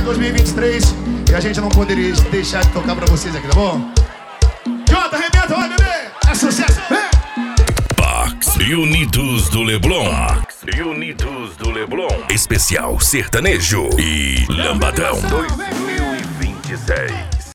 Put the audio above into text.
2023 e a gente não poderia deixar de tocar pra vocês aqui, tá bom? Jota, arrebenta, vai, bebê! É sucesso, vem! Box Unidos do Leblon. Unidos do Leblon. Especial sertanejo e lambadão 2026.